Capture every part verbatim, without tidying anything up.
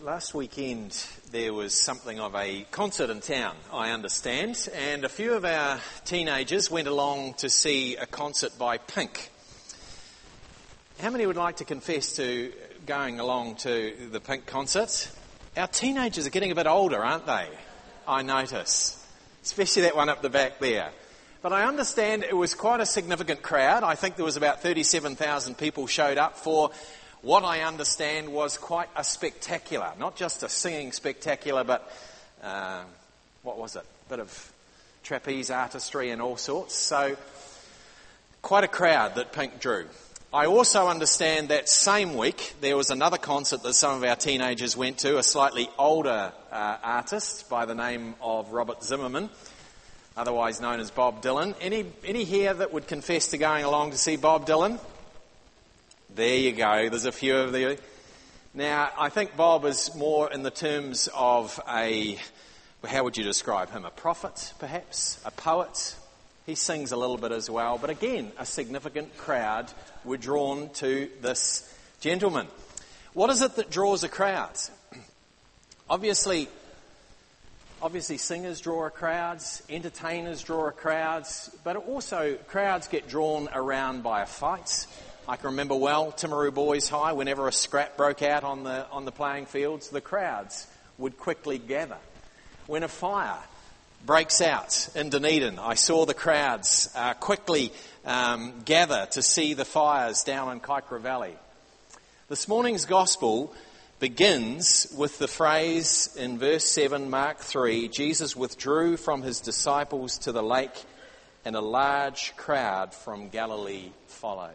Last weekend there was something of a concert in town, I understand, and a few of our teenagers went along to see a concert by Pink. How many would like to confess to going along to the Pink concert? Our teenagers are getting a bit older, aren't they? I notice, especially that one up the back there. But I understand it was quite a significant crowd. I think there was about thirty-seven thousand people showed up for what I understand was quite a spectacular, not just a singing spectacular, but uh, what was it? A bit of trapeze artistry and all sorts. So quite a crowd that Pink drew. I also understand that same week there was another concert that some of our teenagers went to, a slightly older uh, artist by the name of Robert Zimmerman, otherwise known as Bob Dylan. Any, any here that would confess to going along to see Bob Dylan? There you go, there's a few of you. Now, I think Bob is more in the terms of a, how would you describe him? A prophet, perhaps? A poet? He sings a little bit as well. But again, a significant crowd were drawn to this gentleman. What is it that draws a crowd? Obviously, obviously singers draw crowds, entertainers draw crowds, but also crowds get drawn around by a fight. I can remember well, Timaru Boys High, whenever a scrap broke out on the on the playing fields, the crowds would quickly gather. When a fire breaks out in Dunedin, I saw the crowds uh, quickly um, gather to see the fires down in Kaikoura Valley. This morning's gospel begins with the phrase in verse seven, Mark three, Jesus withdrew from his disciples to the lake, and a large crowd from Galilee followed.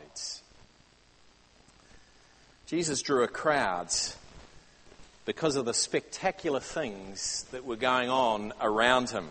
Jesus drew a crowd because of the spectacular things that were going on around him.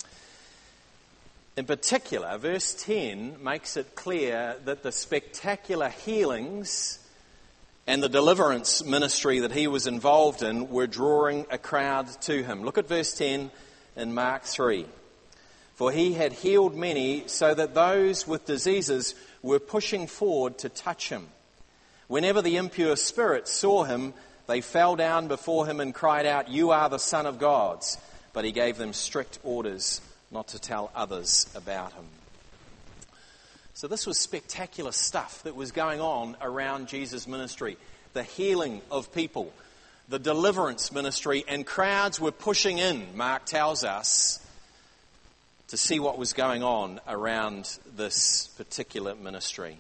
In particular, verse ten makes it clear that the spectacular healings and the deliverance ministry that he was involved in were drawing a crowd to him. Look at verse ten in Mark three. For he had healed many, so that those with diseases were pushing forward to touch him. Whenever the impure spirits saw him, they fell down before him and cried out, "You are the Son of God." But he gave them strict orders not to tell others about him. So this was spectacular stuff that was going on around Jesus' ministry. The healing of people, the deliverance ministry, and crowds were pushing in, Mark tells us, to see what was going on around this particular ministry.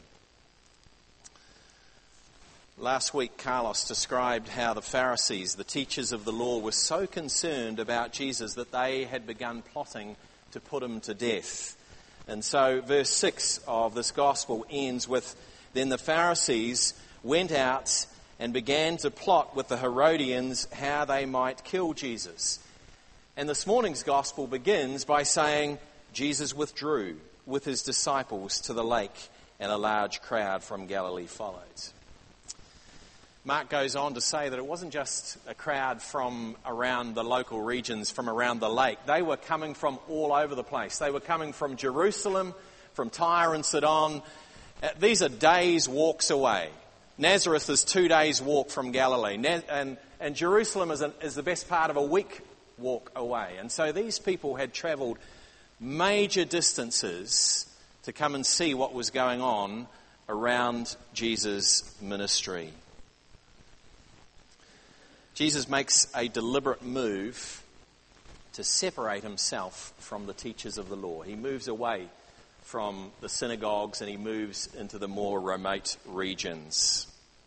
Last week, Carlos described how the Pharisees, the teachers of the law, were so concerned about Jesus that they had begun plotting to put him to death. And so verse six of this gospel ends with, "Then the Pharisees went out and began to plot with the Herodians how they might kill Jesus." And this morning's gospel begins by saying, Jesus withdrew with his disciples to the lake, and a large crowd from Galilee followed. Mark goes on to say that it wasn't just a crowd from around the local regions, from around the lake. They were coming from all over the place. They were coming from Jerusalem, from Tyre and Sidon. These are days' walks away. Nazareth is two days' walk from Galilee. And, and Jerusalem is, a, is the best part of a week walk away. And so these people had travelled major distances to come and see what was going on around Jesus' ministry. Jesus makes a deliberate move to separate himself from the teachers of the law. He moves away from the synagogues and he moves into the more remote regions.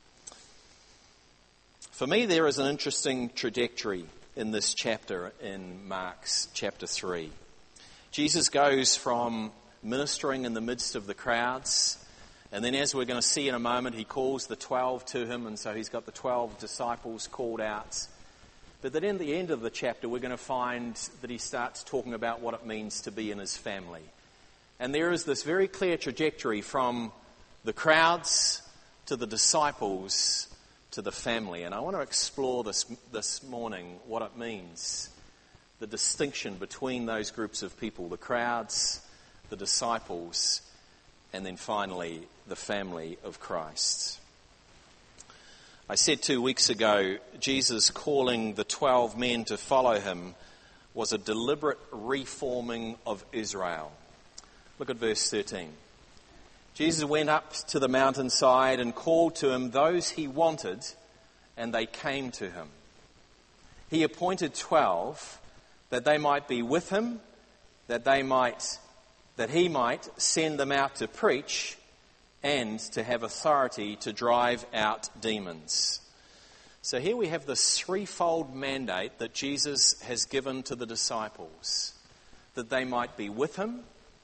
For me, there is an interesting trajectory in this chapter in Mark's chapter three. Jesus goes from ministering in the midst of the crowds, and then as we're going to see in a moment, he calls the twelve to him, and so he's got the twelve disciples called out. But then in the end of the chapter, we're going to find that he starts talking about what it means to be in his family. And there is this very clear trajectory from the crowds to the disciples to the family. And I want to explore this this morning, what it means, the distinction between those groups of people, the crowds, the disciples, and then finally the family of Christ. I said two weeks ago, Jesus calling the twelve men to follow him was a deliberate reforming of Israel. Look at verse thirteen. Jesus went up to the mountainside and called to him those he wanted, and they came to him. He appointed twelve that they might be with him, that they might, that he might send them out to preach and to have authority to drive out demons. So here we have this threefold mandate that Jesus has given to the disciples, that they might be with him.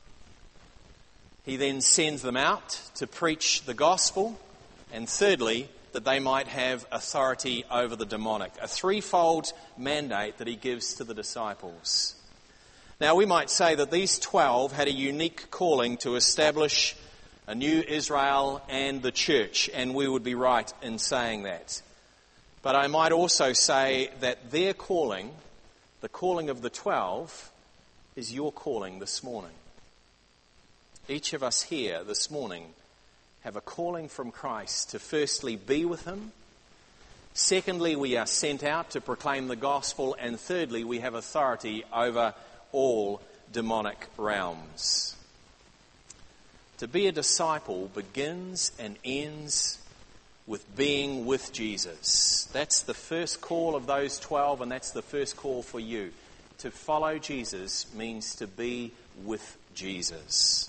He then sends them out to preach the gospel, and thirdly, that they might have authority over the demonic. A threefold mandate that he gives to the disciples. Now we might say that these twelve had a unique calling to establish a new Israel and the church, and we would be right in saying that. But I might also say that their calling, the calling of the twelve, is your calling this morning. Each of us here this morning have a calling from Christ to firstly be with him. Secondly, we are sent out to proclaim the gospel. And thirdly, we have authority over all demonic realms. To be a disciple begins and ends with being with Jesus. That's the first call of those twelve, and that's the first call for you. To follow Jesus means to be with Jesus.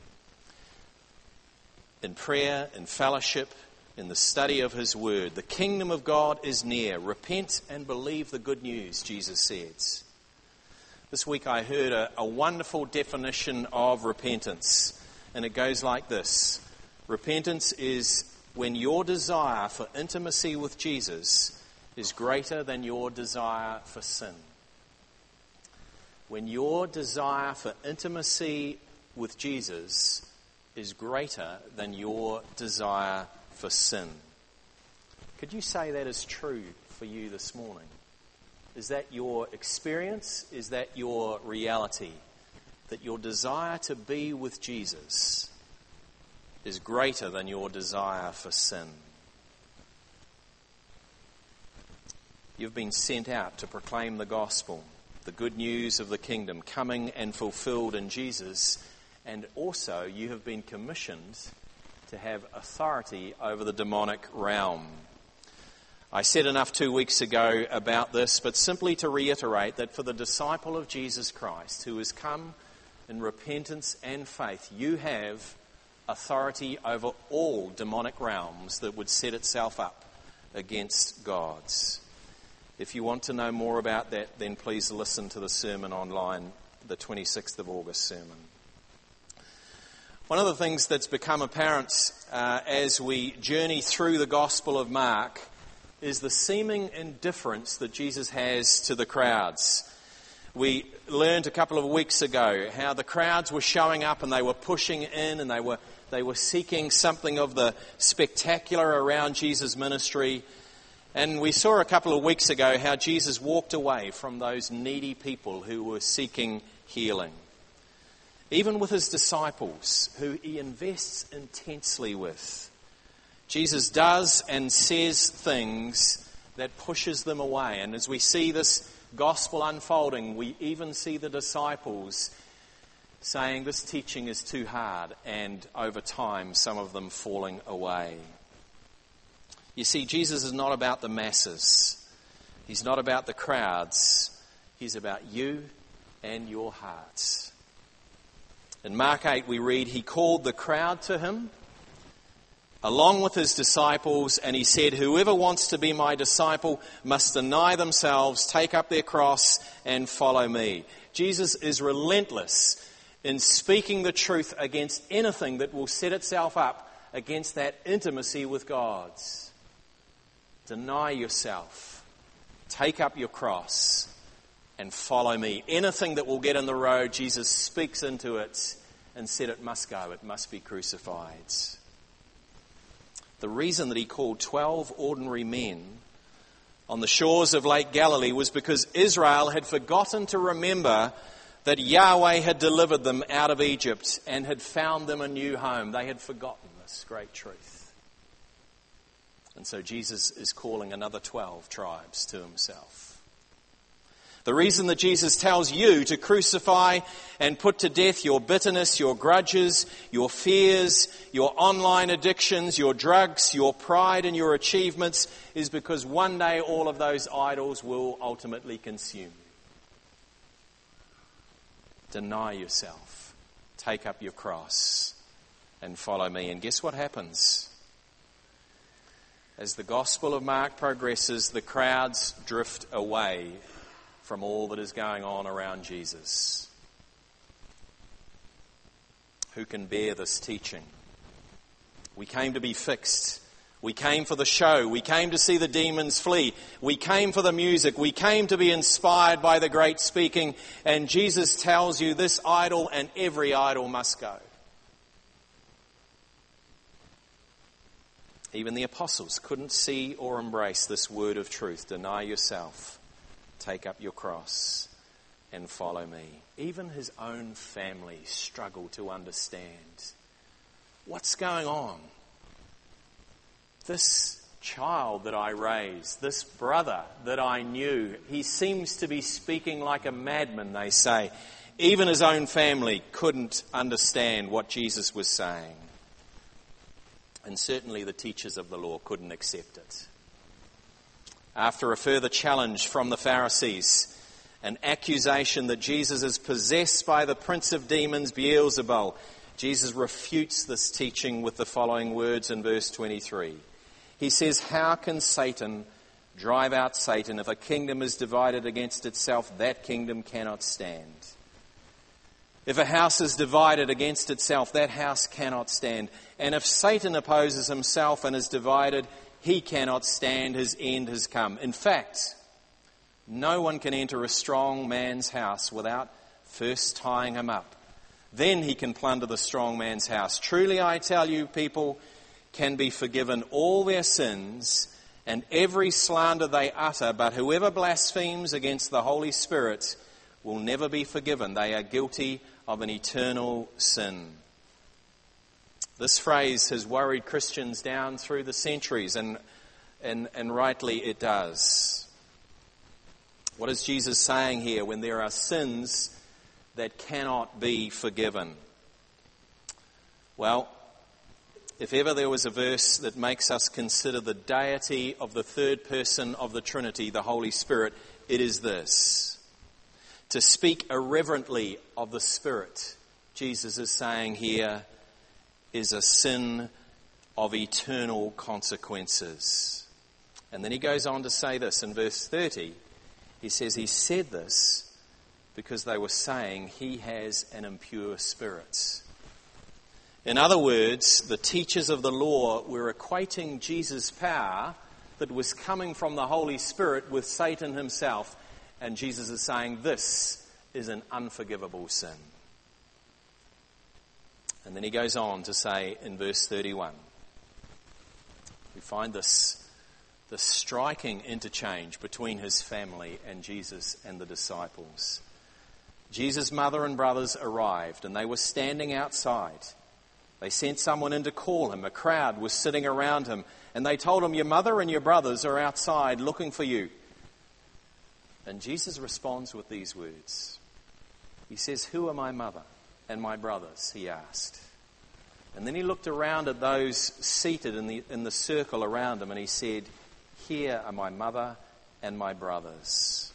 In prayer, in fellowship, in the study of his word. The kingdom of God is near. Repent and believe the good news, Jesus says. This week I heard a, a wonderful definition of repentance, and it goes like this. Repentance is when your desire for intimacy with Jesus is greater than your desire for sin. When your desire for intimacy with Jesus is greater than your desire for sin. Could you say that is true for you this morning? Is that your experience? Is that your reality? That your desire to be with Jesus is greater than your desire for sin? You've been sent out to proclaim the gospel, the good news of the kingdom, coming and fulfilled in Jesus. And also, you have been commissioned to have authority over the demonic realm. I said enough two weeks ago about this, but simply to reiterate that for the disciple of Jesus Christ who has come in repentance and faith, you have authority over all demonic realms that would set itself up against God's. If you want to know more about that, then please listen to the sermon online, the twenty-sixth of August sermon. One of the things that's become apparent uh, as we journey through the Gospel of Mark is the seeming indifference that Jesus has to the crowds. We learned a couple of weeks ago how the crowds were showing up and they were pushing in and they were they were seeking something of the spectacular around Jesus' ministry. And we saw a couple of weeks ago how Jesus walked away from those needy people who were seeking healing. Even with his disciples, who he invests intensely with, Jesus does and says things that pushes them away. And as we see this gospel unfolding, we even see the disciples saying this teaching is too hard, and over time some of them falling away. You see, Jesus is not about the masses. He's not about the crowds. He's about you and your hearts. In Mark eight we read, he called the crowd to him along with his disciples, and he said, whoever wants to be my disciple must deny themselves, take up their cross and follow me. Jesus is relentless in speaking the truth against anything that will set itself up against that intimacy with God. Deny yourself, take up your cross and follow me. Anything that will get in the road, Jesus speaks into it and said it must go, it must be crucified. The reason that he called twelve ordinary men on the shores of Lake Galilee was because Israel had forgotten to remember that Yahweh had delivered them out of Egypt and had found them a new home. They had forgotten this great truth. And so Jesus is calling another twelve tribes to himself. The reason that Jesus tells you to crucify and put to death your bitterness, your grudges, your fears, your online addictions, your drugs, your pride and your achievements is because one day all of those idols will ultimately consume you. Deny yourself, take up your cross and follow me. And guess what happens? As the Gospel of Mark progresses, the crowds drift away from all that is going on around Jesus. Who can bear this teaching? We came to be fixed. We came for the show. We came to see the demons flee. We came for the music. We came to be inspired by the great speaking. And Jesus tells you this idol and every idol must go. Even the apostles couldn't see or embrace this word of truth. Deny yourself. Take up your cross and follow me. Even his own family struggle to understand. What's going on? This child that I raised, this brother that I knew, he seems to be speaking like a madman, they say. Even his own family couldn't understand what Jesus was saying. And certainly the teachers of the law couldn't accept it. After a further challenge from the Pharisees, an accusation that Jesus is possessed by the prince of demons, Beelzebul, Jesus refutes this teaching with the following words in verse twenty-three. He says, "How can Satan drive out Satan? If a kingdom is divided against itself, that kingdom cannot stand. If a house is divided against itself, that house cannot stand. And if Satan opposes himself and is divided, he cannot stand, his end has come. In fact, no one can enter a strong man's house without first tying him up. Then he can plunder the strong man's house. Truly I tell you, people can be forgiven all their sins and every slander they utter, but whoever blasphemes against the Holy Spirit will never be forgiven. They are guilty of an eternal sin." This phrase has worried Christians down through the centuries, and, and, and rightly it does. What is Jesus saying here when there are sins that cannot be forgiven? Well, if ever there was a verse that makes us consider the deity of the third person of the Trinity, the Holy Spirit, it is this. To speak irreverently of the Spirit, Jesus is saying here, is a sin of eternal consequences. And then he goes on to say this in verse thirty. He says he said this because they were saying he has an impure spirit. In other words, the teachers of the law were equating Jesus' power that was coming from the Holy Spirit with Satan himself. And Jesus is saying this is an unforgivable sin. And then he goes on to say in verse thirty-one, we find this, this striking interchange between his family and Jesus and the disciples. Jesus' mother and brothers arrived and they were standing outside. They sent someone in to call him. A crowd was sitting around him and they told him, "Your mother and your brothers are outside looking for you." And Jesus responds with these words. He says, "Who are my mother and my brothers?" he asked. And then he looked around at those seated in the, in the circle around him and he said, "Here are my mother and my brothers."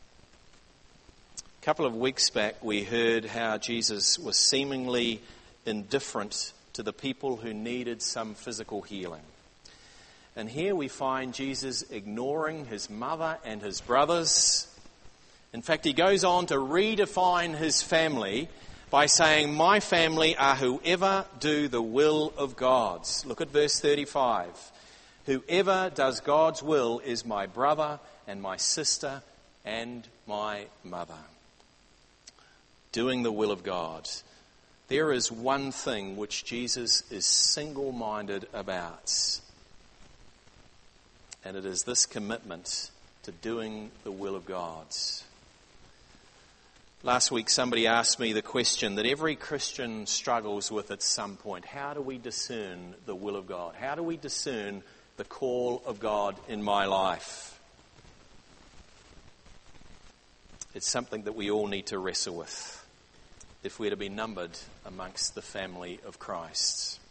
A couple of weeks back we heard how Jesus was seemingly indifferent to the people who needed some physical healing. And here we find Jesus ignoring his mother and his brothers. In fact, he goes on to redefine his family by saying, "My family are whoever do the will of God." Look at verse thirty-five. "Whoever does God's will is my brother and my sister and my mother." Doing the will of God. There is one thing which Jesus is single-minded about. And it is this commitment to doing the will of God. Last week somebody asked me the question that every Christian struggles with at some point. How do we discern the will of God? How do we discern the call of God in my life? It's something that we all need to wrestle with if we're to be numbered amongst the family of Christ.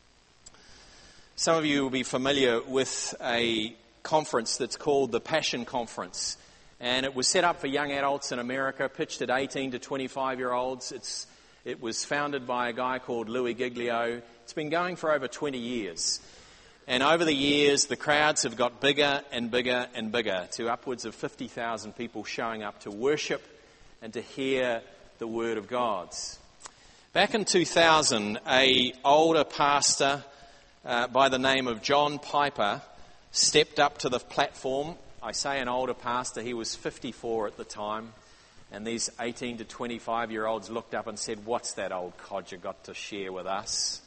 Some of you will be familiar with a conference that's called the Passion Conference. And it was set up for young adults in America, pitched at eighteen to twenty-five-year-olds. It's, it was founded by a guy called Louis Giglio. It's been going for over twenty years. And over the years, the crowds have got bigger and bigger and bigger, to upwards of fifty thousand people showing up to worship and to hear the Word of God. Back in two thousand, a older pastor uh, by the name of John Piper stepped up to the platform. I say an older pastor, he was fifty-four at the time, and these eighteen to twenty-five-year-olds looked up and said, "What's that old codger got to share with us?"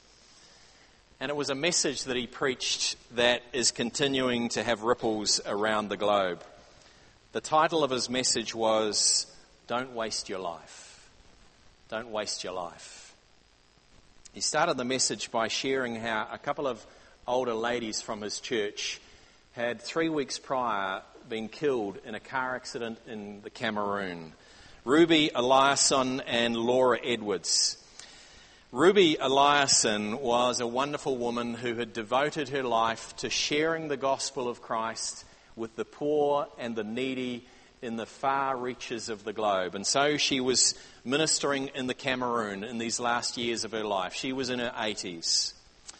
And it was a message that he preached that is continuing to have ripples around the globe. The title of his message was, "Don't Waste Your Life." Don't waste your life. He started the message by sharing how a couple of older ladies from his church had three weeks prior been killed in a car accident in the Cameroon. Ruby Eliasson and Laura Edwards. Ruby Eliasson was a wonderful woman who had devoted her life to sharing the gospel of Christ with the poor and the needy in the far reaches of the globe. And so she was ministering in the Cameroon in these last years of her life. She was in her eighties.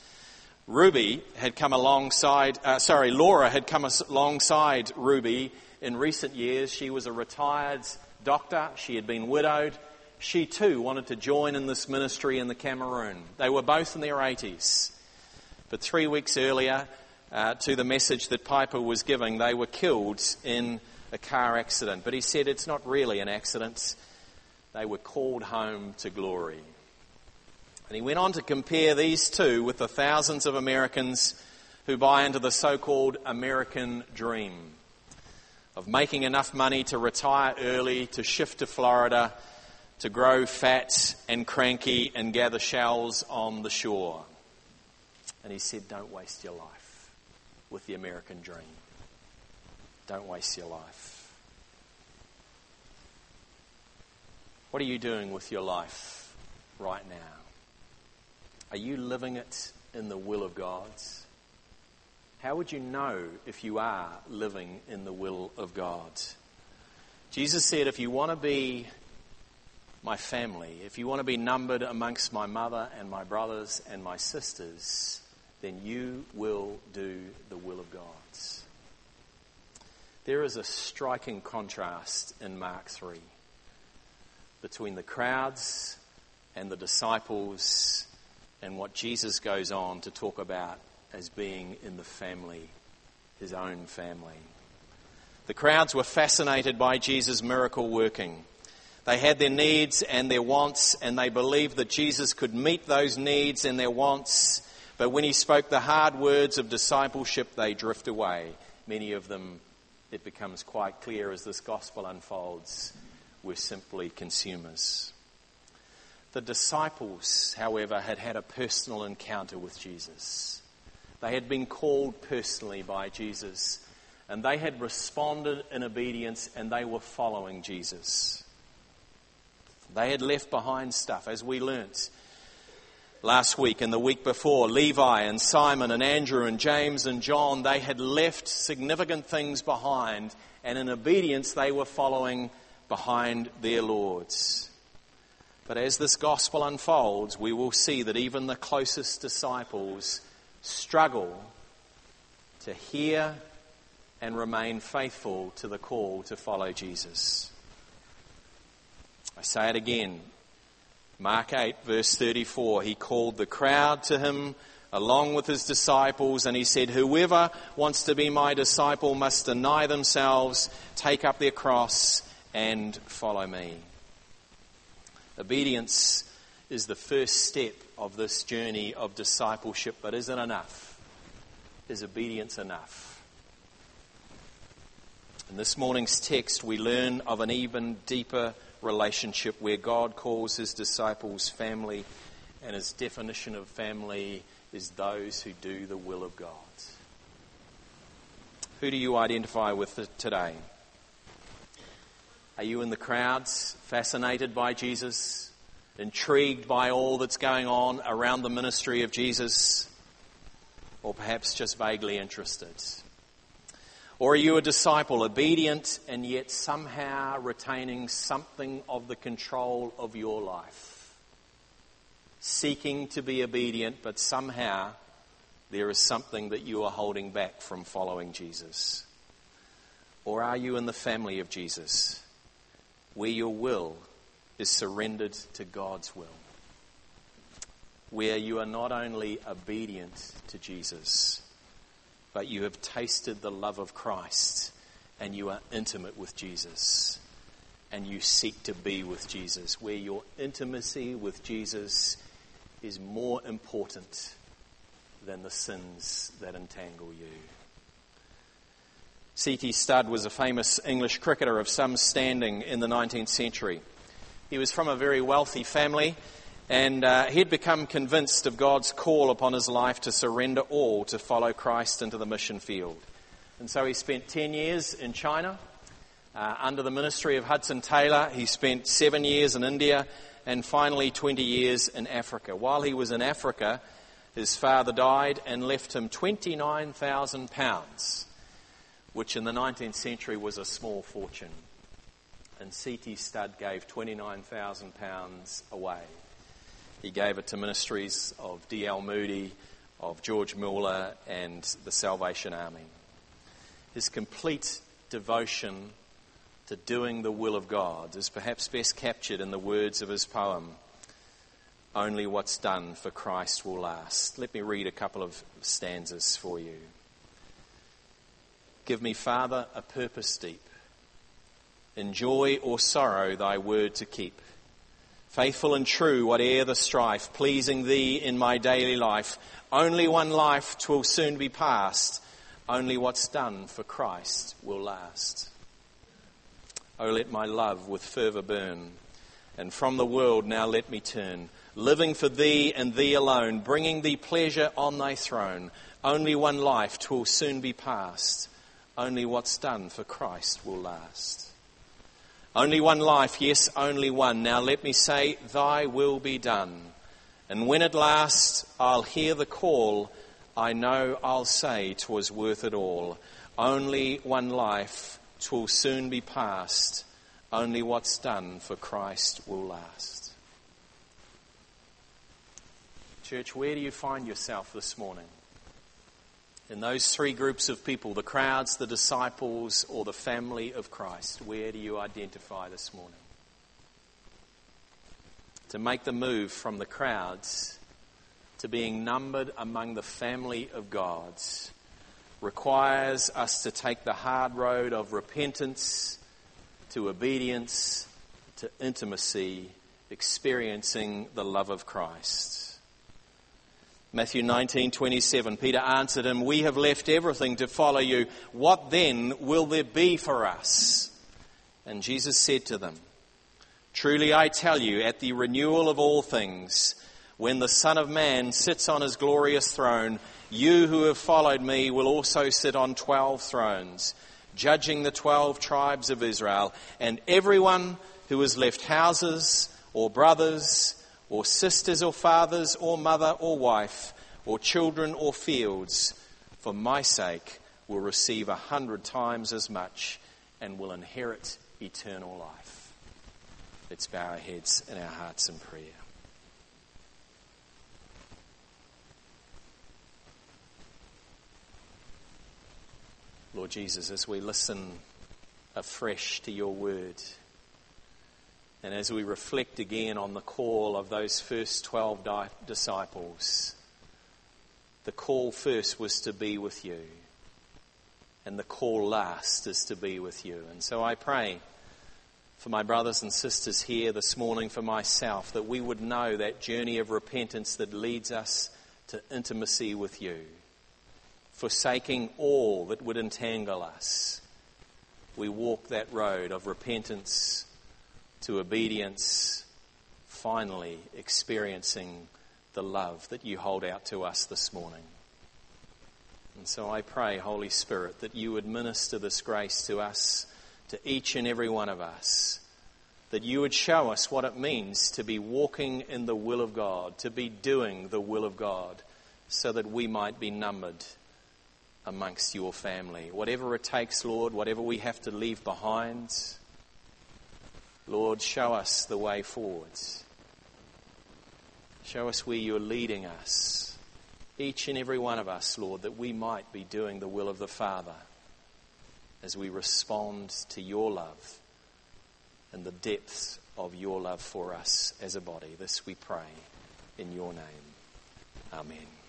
Ruby had come alongside, uh, sorry, Laura had come alongside Ruby in recent years. She was a retired doctor. She had been widowed. She too wanted to join in this ministry in the Cameroon. They were both in their eighties. But three weeks earlier, uh, to the message that Piper was giving, they were killed in a car accident. But he said it's not really an accident. They were called home to glory. And he went on to compare these two with the thousands of Americans who buy into the so-called American dream of making enough money to retire early, to shift to Florida, to grow fat and cranky and gather shells on the shore. And he said, don't waste your life with the American dream. Don't waste your life. What are you doing with your life right now? Are you living it in the will of God? How would you know if you are living in the will of God? Jesus said, if you want to be my family, if you want to be numbered amongst my mother and my brothers and my sisters, then you will do the will of God. There is a striking contrast in Mark three between the crowds and the disciples and what Jesus goes on to talk about as being in the family, his own family. The crowds were fascinated by Jesus' miracle working. They had their needs and their wants, and they believed that Jesus could meet those needs and their wants. But when he spoke the hard words of discipleship, they drift away. Many of them, it becomes quite clear as this gospel unfolds, were simply consumers. The disciples, however, had had a personal encounter with Jesus. They had been called personally by Jesus, and they had responded in obedience, and they were following Jesus. They had left behind stuff, as we learnt last week and the week before. Levi and Simon and Andrew and James and John, they had left significant things behind, and in obedience they were following behind their lords. But as this gospel unfolds, we will see that even the closest disciples struggle to hear and remain faithful to the call to follow Jesus. I say it again. Mark eight, verse thirty-four, he called the crowd to him along with his disciples, and he said, whoever wants to be my disciple must deny themselves, take up their cross, and follow me. Obedience is the first step of this journey of discipleship, but is it enough? Is obedience enough? In this morning's text, we learn of an even deeper relationship where God calls his disciples family, and his definition of family is those who do the will of God. Who do you identify with today? Are you in the crowds, fascinated by Jesus, intrigued by all that's going on around the ministry of Jesus, or perhaps just vaguely interested? Or are you a disciple, obedient and yet somehow retaining something of the control of your life? Seeking to be obedient, but somehow there is something that you are holding back from following Jesus. Or are you in the family of Jesus, where your will is surrendered to God's will? Where you are not only obedient to Jesus, but you have tasted the love of Christ and you are intimate with Jesus and you seek to be with Jesus, where your intimacy with Jesus is more important than the sins that entangle you. C T Studd was a famous English cricketer of some standing in the nineteenth century. He was from a very wealthy family, and uh, he'd become convinced of God's call upon his life to surrender all to follow Christ into the mission field. And so he spent ten years in China uh, under the ministry of Hudson Taylor. He spent seven years in India and finally twenty years in Africa. While he was in Africa, his father died and left him twenty-nine thousand pounds, which in the nineteenth century was a small fortune. And C T Studd gave twenty-nine thousand pounds away. He gave it to ministries of D L Moody, of George Muller and the Salvation Army. His complete devotion to doing the will of God is perhaps best captured in the words of his poem, "Only what's done for Christ will last." Let me read a couple of stanzas for you. Give me, Father, a purpose deep, in joy or sorrow thy word to keep. Faithful and true, whate'er the strife, pleasing thee in my daily life. Only one life, 'twill soon be past. Only what's done for Christ will last. Oh, let my love with fervour burn, and from the world now let me turn, living for thee and thee alone, bringing thee pleasure on thy throne. Only one life, 'twill soon be past. Only what's done for Christ will last. Only one life, yes, only one. Now let me say, thy will be done. And when at last I'll hear the call, I know I'll say 'twas worth it all. Only one life, 'twill soon be past. Only what's done for Christ will last. Church, where do you find yourself this morning? In those three groups of people, the crowds, the disciples, or the family of Christ, where do you identify this morning? To make the move from the crowds to being numbered among the family of God requires us to take the hard road of repentance to obedience to intimacy, experiencing the love of Christ. Matthew nineteen twenty-seven, Peter answered him, "We have left everything to follow you. What then will there be for us?" And Jesus said to them, "Truly I tell you, at the renewal of all things, when the Son of Man sits on his glorious throne, you who have followed me will also sit on twelve thrones, judging the twelve tribes of Israel. And everyone who has left houses or brothers or sisters or fathers or mother or wife or children or fields, for my sake will receive a hundred times as much and will inherit eternal life." Let's bow our heads and our hearts in prayer. Lord Jesus, as we listen afresh to your word, and as we reflect again on the call of those first twelve di- disciples, the call first was to be with you, and the call last is to be with you. And so I pray for my brothers and sisters here this morning, for myself, that we would know that journey of repentance that leads us to intimacy with you. Forsaking all that would entangle us, we walk that road of repentance to obedience, finally experiencing the love that you hold out to us this morning. And so I pray, Holy Spirit, that you would minister this grace to us, to each and every one of us, that you would show us what it means to be walking in the will of God, to be doing the will of God, so that we might be numbered amongst your family. Whatever it takes, Lord, whatever we have to leave behind, Lord, show us the way forward. Show us where you're leading us, each and every one of us, Lord, that we might be doing the will of the Father as we respond to your love and the depths of your love for us as a body. This we pray in your name. Amen.